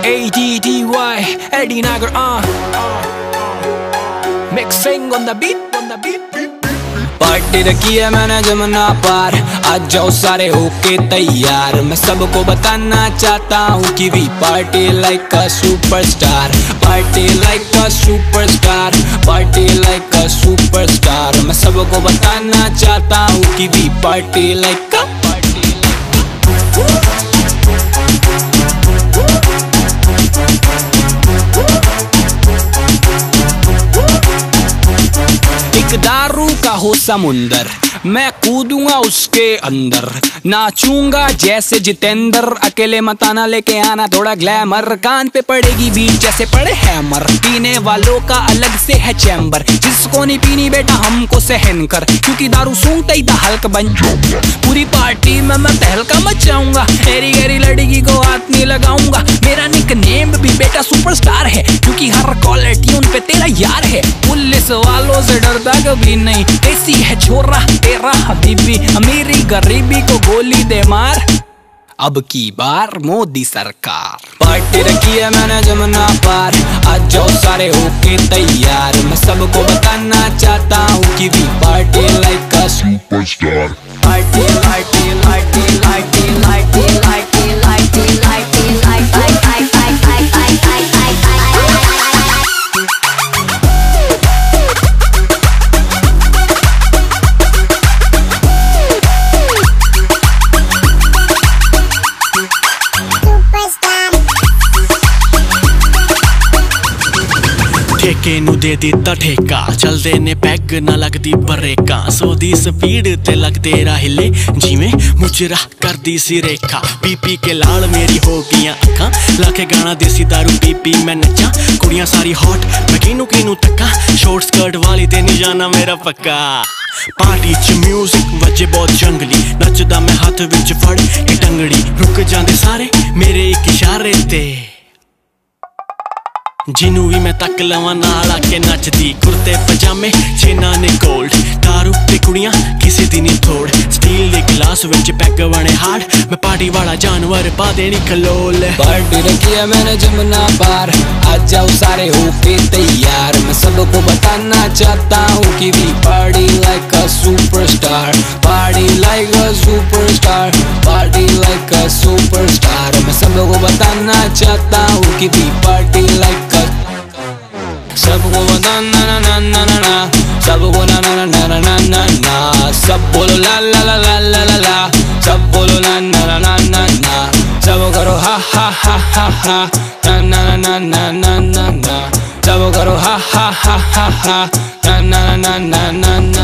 ADDY, Eddie Nagar, mixing on the beat. Party रखी है मैंने जमुना पार, आज जाओ सारे होके तैयार। मैं सबको बताना चाहता हूँ कि we party like a superstar, party like a superstar, party like a superstar. मैं सबको बताना चाहता हूँ कि वी पार्टी लाइक अ दारू का हो समुंदर, मैं कूदूंगा उसके अंदर, नाचूंगा जैसे जितेंद्र। अकेले मत आना, लेके आना थोड़ा ग्लैमर। कान पे पड़ेगी बीट जैसे पड़े हैमर, पीने वालों का अलग से है चैम्बर। जिसको नहीं पीनी बेटा हमको सहन कर, क्योंकि दारू सूंघते ही हल्क बन जाऊंगा। पूरी पार्टी में मैं तहलका मचाऊंगा, तेरी गहरी लड़की को हाथ नहीं लगाऊंगा। मेरा निकनेम भी बेटा सुपरस्टार है, क्योंकि हर कॉलर ट्यून पे तेरा यार है। पुलिस वालों से डरता कभी नहीं, ऐसी है छोरा तेरा हबीबी। अमीरी गरीबी को गोली दे मार, अब की बार मोदी सरकार। पार्टी रखी है मैंने जमुना पार, आज जाओ सारे होके तैयार। मैं सबको बताना चाहता हूँ कि we party like a superstar, party party party party party party party ठेके नू दे दिता ठेका, चलदे ने पैग ना लगदी बरेका। 100 दी स्पीड ते लगदे राहिले, जिवें मुजरा करदी सी रेखा। पी पी के लाल मेरी हो गईयां अखां, लाके गाना देसी दारू पी पी मैं नचा। कुड़ियां सारी हॉट मैं किनू किनू तक्का, शॉर्ट स्कर्ट वाली ते नहीं जाना मेरा पक्का। पार्टी च म्यूजिक वजे बहुत जंगली, नचदा मैं हाथ विच फड़ के टंगड़ी। रुक जांदे सारे मेरे एक इशारे ते, जिनू भी मैं तक लवां नाल आके नचदी। कुर्ते पजामे चेना ने गोल्ड, दारू ते कुड़ियां किसी दी नहीं थोड़। स्टील दे गिलास विच पैग बने हार्ड, मैं पार्टी वाला जानवर पा देनी खलोल। पार्टी रखी है मैंने जमुना पार, आज जाओ सारे होके तैयार। मैं सबको बताना चाहता हूँ कि we party like a superstar, party like a superstar, party like a superstar. मैं सबको बताना चाहता हूँ कि वी पार्टी लाइक सबको बताना ना ना ना ना ना, सबको ना ना ना ना ना ना ना। सब बोलो ला ला ला ला ला ला ला, सब बोलो ना ना ना ना ना ना। सब करो हा हा हा हा हा, ना ना ना ना ना ना ना। सब करो हा हा हा हा हा, ना ना ना ना ना ना।